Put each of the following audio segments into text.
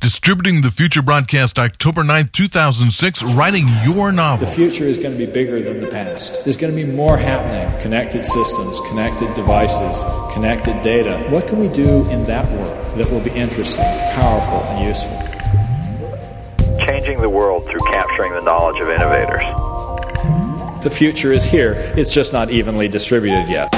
Distributing the Future broadcast October 9th, 2006, writing your novel. The future is going to be bigger than the past. There's going to be more happening. Connected systems, connected devices, connected data. What can we do in that world that will be interesting, powerful, and useful? Changing the world through capturing the knowledge of innovators. The future is here. It's just not evenly distributed yet.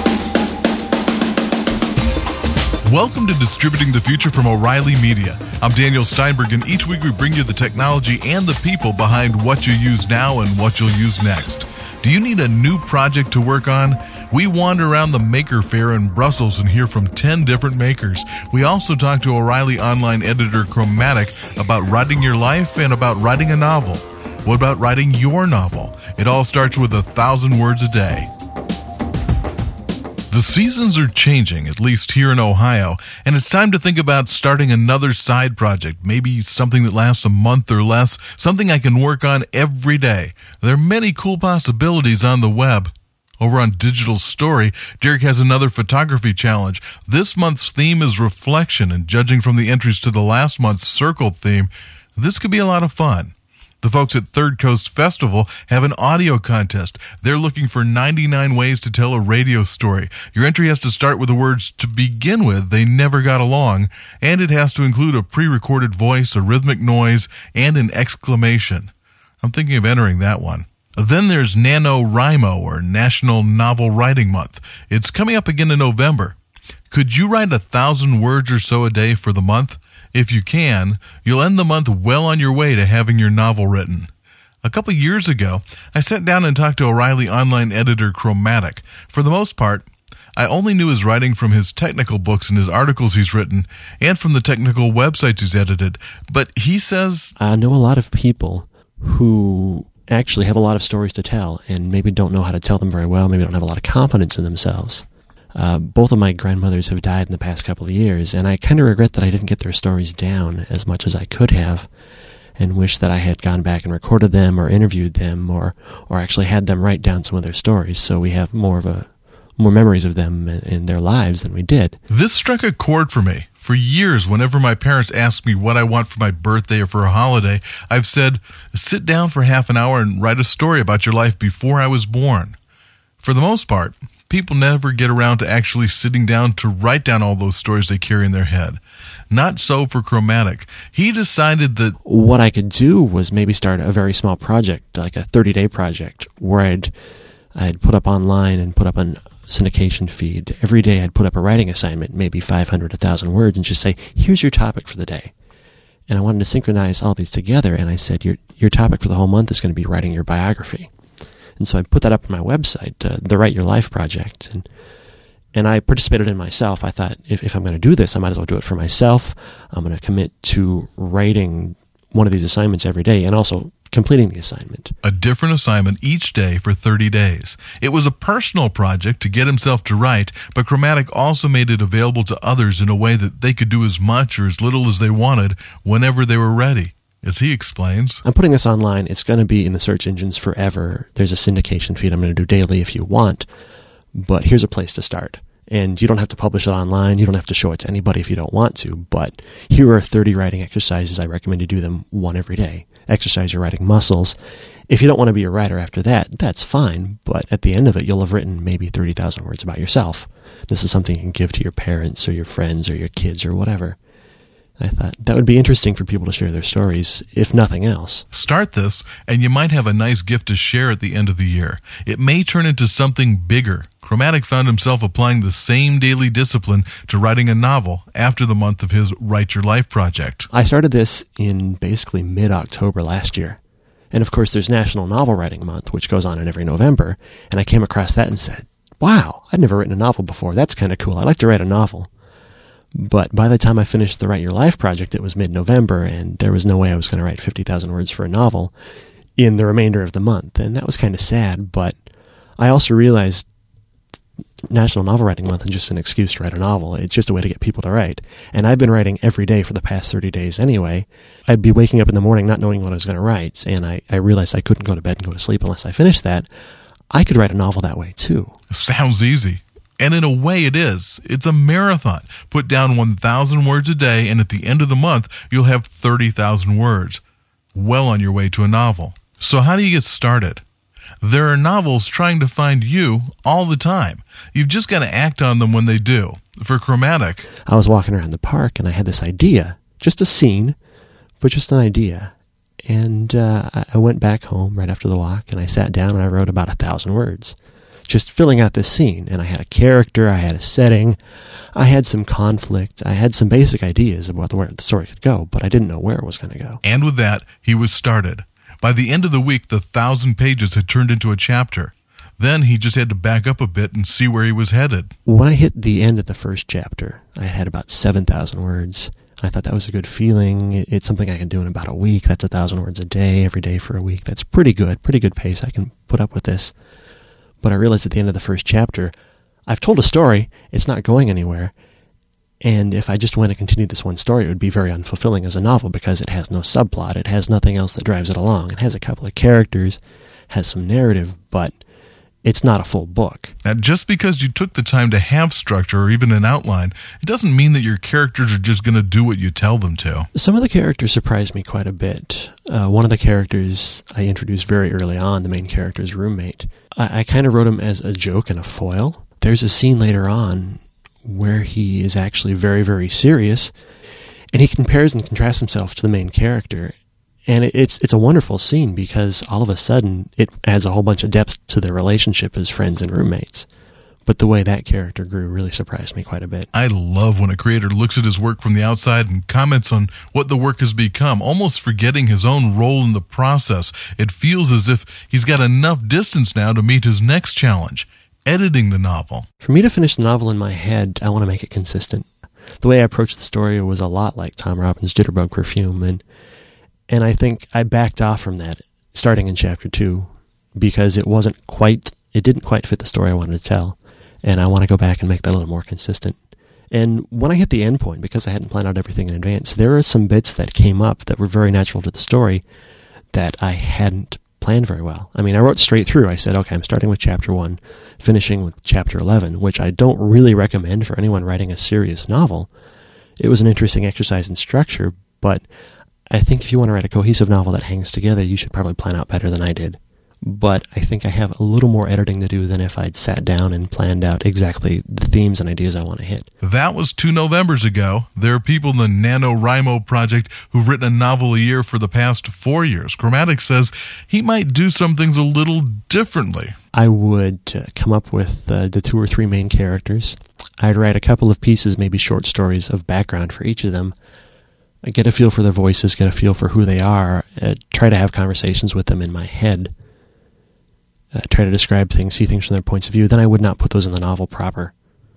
Welcome to Distributing the Future from O'Reilly Media. I'm Daniel Steinberg, and each week we bring you the technology and the people behind what you use now and what you'll use next. Do you need a new project to work on? We wander around the Maker Fair in Brussels and hear from 10 different makers. We also talk to O'Reilly online editor Chromatic about writing your life and about writing a novel. What about writing your novel? It all starts with 1,000 words a day. The seasons are changing, at least here in Ohio, and it's time to think about starting another side project, maybe something that lasts a month or less, something I can work on every day. There are many cool possibilities on the web. Over on Digital Story, Derek has another photography challenge. This month's theme is reflection, and judging from the entries to the last month's circle theme, this could be a lot of fun. The folks at Third Coast Festival have an audio contest. They're looking for 99 ways to tell a radio story. Your entry has to start with the words, "To begin with, they never got along," and it has to include a pre-recorded voice, a rhythmic noise, and an exclamation. I'm thinking of entering that one. Then there's NaNoWriMo, or National Novel Writing Month. It's coming up again in November. Could you write 1,000 words or so a day for the month? If you can, you'll end the month well on your way to having your novel written. A couple years ago, I sat down and talked to O'Reilly online editor Chromatic. For the most part, I only knew his writing from his technical books and his articles he's written, and from the technical websites he's edited. But he says, I know a lot of people who actually have a lot of stories to tell and maybe don't know how to tell them very well, maybe don't have a lot of confidence in themselves. Both of my grandmothers have died in the past couple of years, and I kind of regret that I didn't get their stories down as much as I could have, and wish that I had gone back and recorded them or interviewed them or actually had them write down some of their stories so we have more memories of them in their lives than we did. This struck a chord for me. For years, whenever my parents ask me what I want for my birthday or for a holiday, I've said, sit down for half an hour and write a story about your life before I was born. For the most part, people never get around to actually sitting down to write down all those stories they carry in their head. Not so for Chromatic. He decided that what I could do was maybe start a very small project, like a 30-day project, where I'd put up online and put up a syndication feed. Every day I'd put up a writing assignment, maybe 500, 1,000 words, and just say, here's your topic for the day. And I wanted to synchronize all these together, and I said, your topic for the whole month is going to be writing your biography. And so I put that up on my website, the Write Your Life Project, and I participated in myself. I thought, if I'm going to do this, I might as well do it for myself. I'm going to commit to writing one of these assignments every day and also completing the assignment. A different assignment each day for 30 days. It was a personal project to get himself to write, but Chromatic also made it available to others in a way that they could do as much or as little as they wanted whenever they were ready. As he explains, I'm putting this online. It's going to be in the search engines forever. There's a syndication feed I'm going to do daily if you want, but here's a place to start. And you don't have to publish it online. You don't have to show it to anybody if you don't want to, but here are 30 writing exercises. I recommend you do them one every day. Exercise your writing muscles. If you don't want to be a writer after that, that's fine, but at the end of it, you'll have written maybe 30,000 words about yourself. This is something you can give to your parents or your friends or your kids or whatever. I thought that would be interesting for people to share their stories, if nothing else. Start this, and you might have a nice gift to share at the end of the year. It may turn into something bigger. Chromatic found himself applying the same daily discipline to writing a novel after the month of his Write Your Life project. I started this in basically mid-October last year. And of course, there's National Novel Writing Month, which goes on in every November, and I came across that and said, wow, I'd never written a novel before. That's kind of cool. I'd like to write a novel. But by the time I finished the Write Your Life project, it was mid-November, and there was no way I was going to write 50,000 words for a novel in the remainder of the month. And that was kind of sad, but I also realized National Novel Writing Month is just an excuse to write a novel. It's just a way to get people to write. And I've been writing every day for the past 30 days anyway. I'd be waking up in the morning not knowing what I was going to write, and I realized I couldn't go to bed and go to sleep unless I finished that. I could write a novel that way, too. Sounds easy. And in a way it is. It's a marathon. Put down 1,000 words a day, and at the end of the month, you'll have 30,000 words. Well on your way to a novel. So how do you get started? There are novels trying to find you all the time. You've just got to act on them when they do. For Chromatic, I was walking around the park and I had this idea, just a scene, but just an idea. And I went back home right after the walk and I sat down and I wrote about 1,000 words, just filling out this scene. And I had a character, I had a setting, I had some conflict, I had some basic ideas about where the story could go, but I didn't know where it was going to go. And with that, he was started. By the end of the week, the 1,000 pages had turned into a chapter. Then he just had to back up a bit and see where he was headed. When I hit the end of the first chapter, I had about 7,000 words. I thought that was a good feeling. It's something I can do in about a week. That's 1,000 words a day, every day for a week. That's pretty good pace. I can put up with this. But I realized at the end of the first chapter, I've told a story. It's not going anywhere. And if I just went and continued this one story, it would be very unfulfilling as a novel because it has no subplot. It has nothing else that drives it along. It has a couple of characters, has some narrative, but it's not a full book. Now, just because you took the time to have structure or even an outline, it doesn't mean that your characters are just going to do what you tell them to. Some of the characters surprised me quite a bit. One of the characters I introduced very early on, the main character's roommate, I kind of wrote him as a joke and a foil. There's a scene later on where he is actually very, very serious, and he compares and contrasts himself to the main character. And it's a wonderful scene because all of a sudden it adds a whole bunch of depth to their relationship as friends and roommates. But the way that character grew really surprised me quite a bit. I love when a creator looks at his work from the outside and comments on what the work has become, almost forgetting his own role in the process. It feels as if he's got enough distance now to meet his next challenge, editing the novel. For me to finish the novel in my head, I want to make it consistent. The way I approached the story was a lot like Tom Robbins' Jitterbug Perfume, and I think I backed off from that starting in chapter 2 because it didn't quite fit the story I wanted to tell, and I want to go back and make that a little more consistent. And when I hit the end point, because I hadn't planned out everything in advance, there are some bits that came up that were very natural to the story that I hadn't planned very well. I mean, I wrote straight through. I said, okay, I'm starting with chapter 1, finishing with chapter 11, which I don't really recommend for anyone writing a serious novel. It was an interesting exercise in structure, but I think if you want to write a cohesive novel that hangs together, you should probably plan out better than I did. But I think I have a little more editing to do than if I'd sat down and planned out exactly the themes and ideas I want to hit. That was 2 Novembers ago. There are people in the NaNoWriMo project who've written a novel a year for the past 4 years. Chromatic says he might do some things a little differently. I would come up with the 2 or 3 main characters. I'd write a couple of pieces, maybe short stories of background for each of them. I'd get a feel for their voices, get a feel for who they are, try to have conversations with them in my head. Try to describe things, see things from their points of view. Then I would not put those in the novel proper.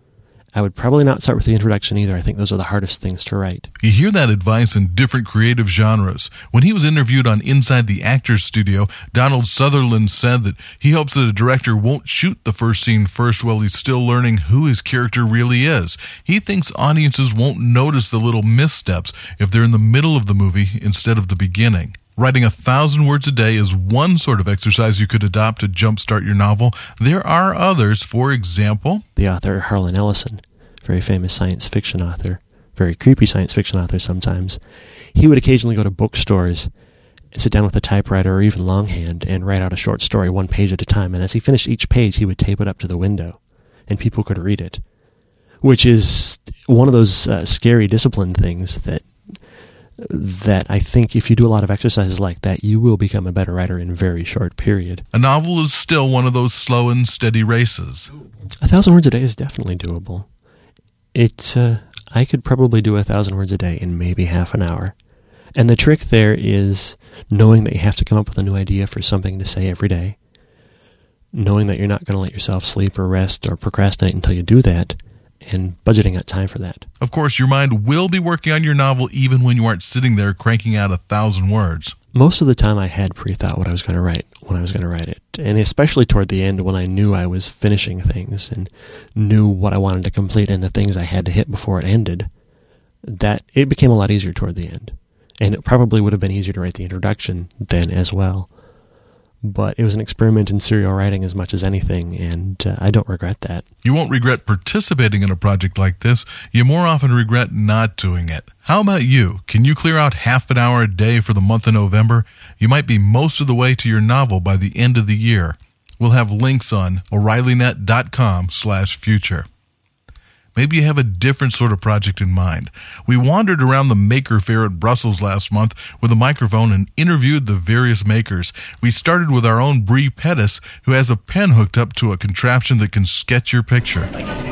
I would probably not start with the introduction either. I think those are the hardest things to write. You hear that advice in different creative genres. When he was interviewed on Inside the Actors Studio, Donald Sutherland said that he hopes that a director won't shoot the first scene first while he's still learning who his character really is. He thinks audiences won't notice the little missteps if they're in the middle of the movie instead of the beginning. Writing 1,000 words a day is one sort of exercise you could adopt to jumpstart your novel. There are others. For example, the author Harlan Ellison, very famous science fiction author, very creepy science fiction author sometimes. He would occasionally go to bookstores and sit down with a typewriter or even longhand and write out a short story 1 page at a time. And as he finished each page, he would tape it up to the window and people could read it, which is one of those scary discipline things that I think if you do a lot of exercises like that, you will become a better writer in a very short period. A novel is still one of those slow and steady races. 1,000 words a day is definitely doable. I could probably do 1,000 words a day in maybe half an hour. And the trick there is knowing that you have to come up with a new idea for something to say every day, knowing that you're not going to let yourself sleep or rest or procrastinate until you do that, and budgeting out time for that. Of course, your mind will be working on your novel even when you aren't sitting there cranking out 1,000 words. Most of the time I had pre-thought what I was going to write when I was going to write it. And especially toward the end when I knew I was finishing things and knew what I wanted to complete and the things I had to hit before it ended, that it became a lot easier toward the end. And it probably would have been easier to write the introduction then as well. but it was an experiment in serial writing as much as anything, and I don't regret that. You won't regret participating in a project like this. You more often regret not doing it. How about you? Can you clear out half an hour a day for the month of November? You might be most of the way to your novel by the end of the year. We'll have links on O'ReillyNet.com/future. Maybe you have a different sort of project in mind. We wandered around the Maker Fair at Brussels last month with a microphone and interviewed the various makers. We started with our own Bree Pettis, who has a pen hooked up to a contraption that can sketch your picture.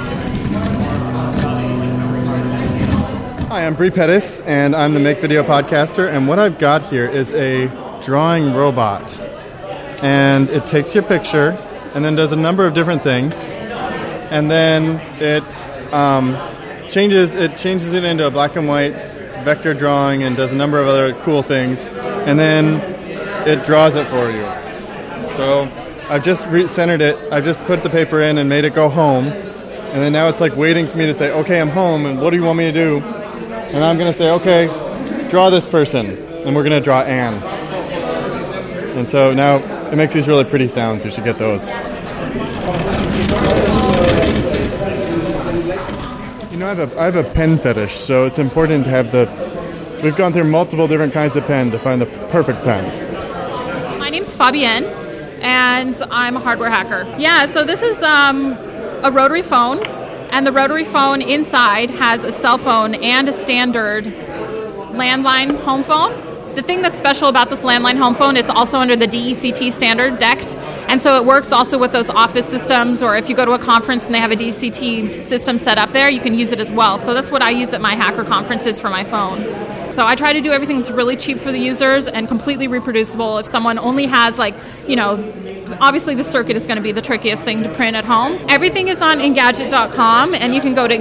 Hi, I'm Bree Pettis, and I'm the Make Video podcaster, and what I've got here is a drawing robot. And it takes your picture and then does a number of different things, and then it changes it into a black and white vector drawing and does a number of other cool things, and then it draws it for you. So I've just centered it, I've just put the paper in and made it go home, and then now it's like waiting for me to say, okay, I'm home, and what do you want me to do? And I'm going to say, okay, draw this person, and we're going to draw Anne. And so now it makes these really pretty sounds. You should get those. You know, I have a pen fetish, so it's important to have we've gone through multiple different kinds of pen to find the perfect pen. My name's Fabienne, and I'm a hardware hacker. Yeah, so this is a rotary phone, and the rotary phone inside has a cell phone and a standard landline home phone. The thing that's special about this landline home phone, it's also under the DECT standard, DECT, and so it works also with those office systems, or if you go to a conference and they have a DECT system set up there, you can use it as well. So that's what I use at my hacker conferences for my phone. So I try to do everything that's really cheap for the users and completely reproducible. If someone only has, obviously the circuit is going to be the trickiest thing to print at home. Everything is on Engadget.com, and you can go to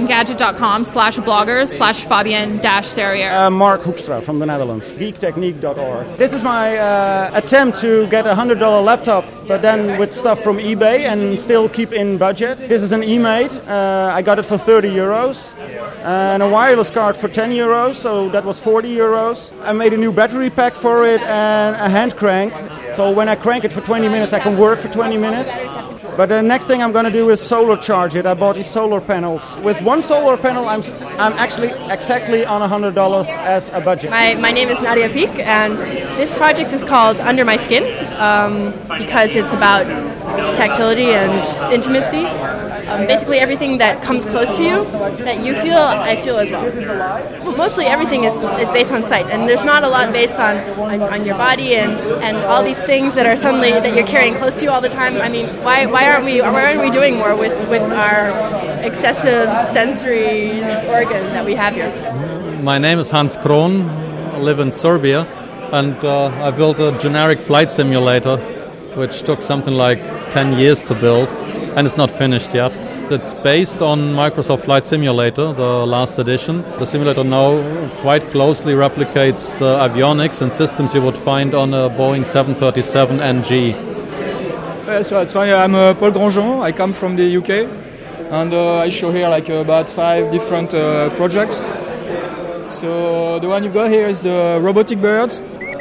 Engadget.com/bloggers/Fabienne-Serrier. Mark Hoekstra from the Netherlands, geektechnique.org. This is my attempt to get a $100 laptop, but then with stuff from eBay and still keep in budget. This is an eMate. I got it for €30. And a wireless card for €10, so that was €40. I made a new battery pack for it and a hand crank. So when I crank it for 20 minutes, I can work for 20 minutes. But the next thing I'm going to do is solar charge it. I bought these solar panels. With one solar panel, I'm actually exactly on $100 as a budget. My name is Nadia Peak, and this project is called Under My Skin because it's about tactility and intimacy. Basically everything that comes close to you, that you feel, I feel as well. Well, mostly everything is based on sight, and there's not a lot based on your body and all these things that are suddenly that you're carrying close to you all the time. I mean, why aren't we doing more with our excessive sensory organ that we have here? My name is Hans Kroon. I live in Serbia, and I built a generic flight simulator, which took something like 10 years to build. And it's not finished yet. It's based on Microsoft Flight Simulator, the last edition. The simulator now quite closely replicates the avionics and systems you would find on a Boeing 737 NG. So it's fine. I'm Paul Grandjean. I come from the UK, and I show here about 5 different projects. So the one you've got here is the robotic birds.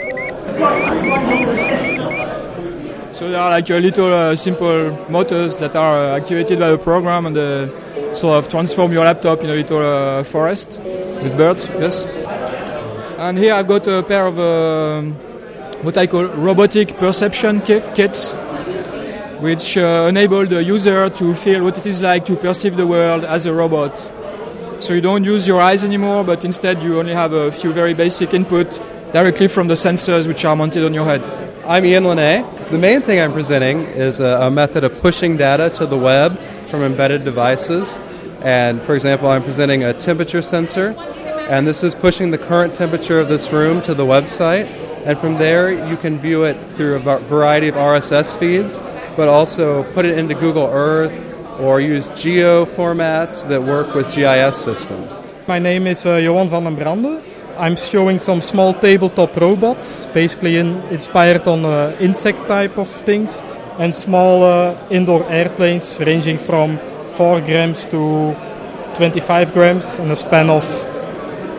So they are little simple motors that are activated by the program, and sort of transform your laptop in a little forest with birds, yes. And here I've got a pair of what I call robotic perception kits, which enable the user to feel what it is like to perceive the world as a robot. So you don't use your eyes anymore, but instead you only have a few very basic input directly from the sensors which are mounted on your head. I'm Ian Linné. The main thing I'm presenting is a method of pushing data to the web from embedded devices. And for example, I'm presenting a temperature sensor, and this is pushing the current temperature of this room to the website. And from there, you can view it through a variety of RSS feeds, but also put it into Google Earth or use geo formats that work with GIS systems. My name is Johan van den Brande. I'm showing some small tabletop robots, basically inspired on insect type of things, and small indoor airplanes ranging from 4 grams to 25 grams in a span of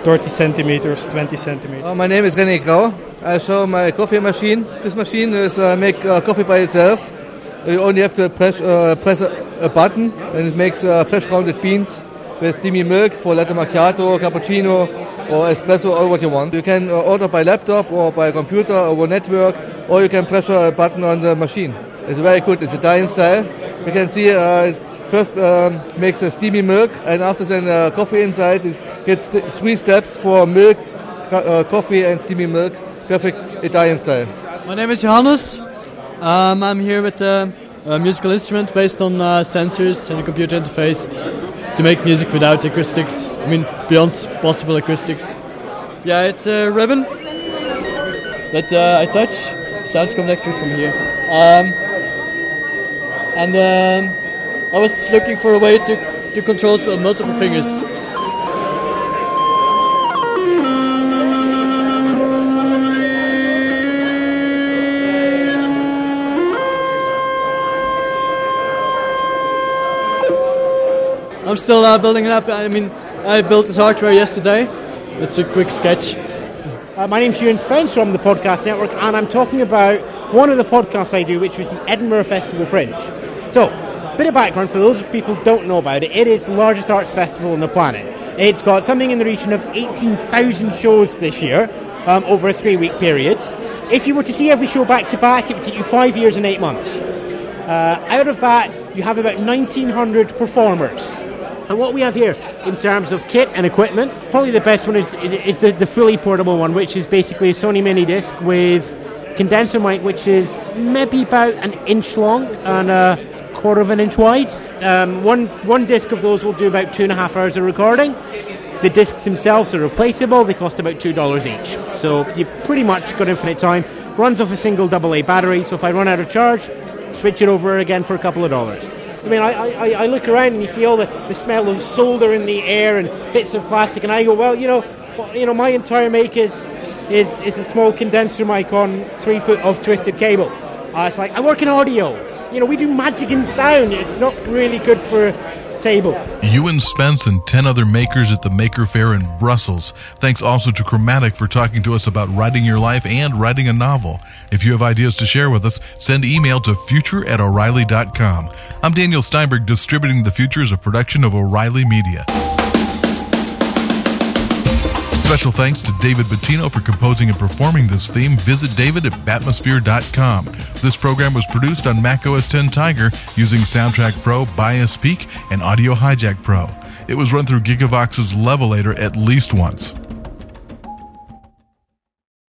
30 centimeters, 20 centimeters. My name is René Grau. I show my coffee machine. This machine is make coffee by itself. You only have to press a button and it makes fresh grounded beans with steamy milk for latte macchiato, cappuccino or espresso, all what you want. You can order by laptop or by computer over network, or you can press a button on the machine. It's very good. It's Italian style. You can see first makes a steamy milk, and after then coffee inside. It gets 3 steps for milk, coffee and steamy milk. Perfect Italian style. My name is Johannes. I'm here with a musical instrument based on sensors and a computer interface to make music without acoustics. I mean, beyond possible acoustics. Yeah, it's a ribbon that I touch. Sounds come directly from here. I was looking for a way to control it with multiple fingers. I'm still building it up. I mean, I built this hardware yesterday. It's a quick sketch. My name's Ewan Spence from the Podcast Network, and I'm talking about one of the podcasts I do, which was the Edinburgh Festival Fringe. So, a bit of background for those people who don't know about it. It is the largest arts festival on the planet. It's got something in the region of 18,000 shows this year, over a 3-week period. If you were to see every show back to back, it would take you 5 years and 8 months. Out of that, you have about 1,900 performers. And what we have here in terms of kit and equipment, probably the best one is the fully portable one, which is basically a Sony mini disc with condenser mic, which is maybe about an inch long and a quarter of an inch wide. One disc of those will do about 2.5 hours of recording. The discs themselves are replaceable. They cost about $2 each. So you've pretty much got infinite time. Runs off a single AA battery, so if I run out of charge, switch it over again for a couple of dollars. I mean, I look around and you see all the smell of solder in the air and bits of plastic, and I go, well, you know, my entire make is a small condenser mic on 3 foot of twisted cable. It's like, I work in audio. You know, we do magic in sound. It's not really good for a table. Ewan Spence and 10 other makers at the Maker Faire in Brussels. Thanks also to Chromatic for talking to us about writing your life and writing a novel. If you have ideas to share with us, send email to future@O'Reilly.com. I'm Daniel Steinberg. Distributing the Future is a production of O'Reilly Media. Special thanks to David Bettino for composing and performing this theme. Visit David at Batmosphere.com. This program was produced on Mac OS X Tiger using Soundtrack Pro, Bios Peak, and Audio Hijack Pro. It was run through Gigavox's Levelator at least once.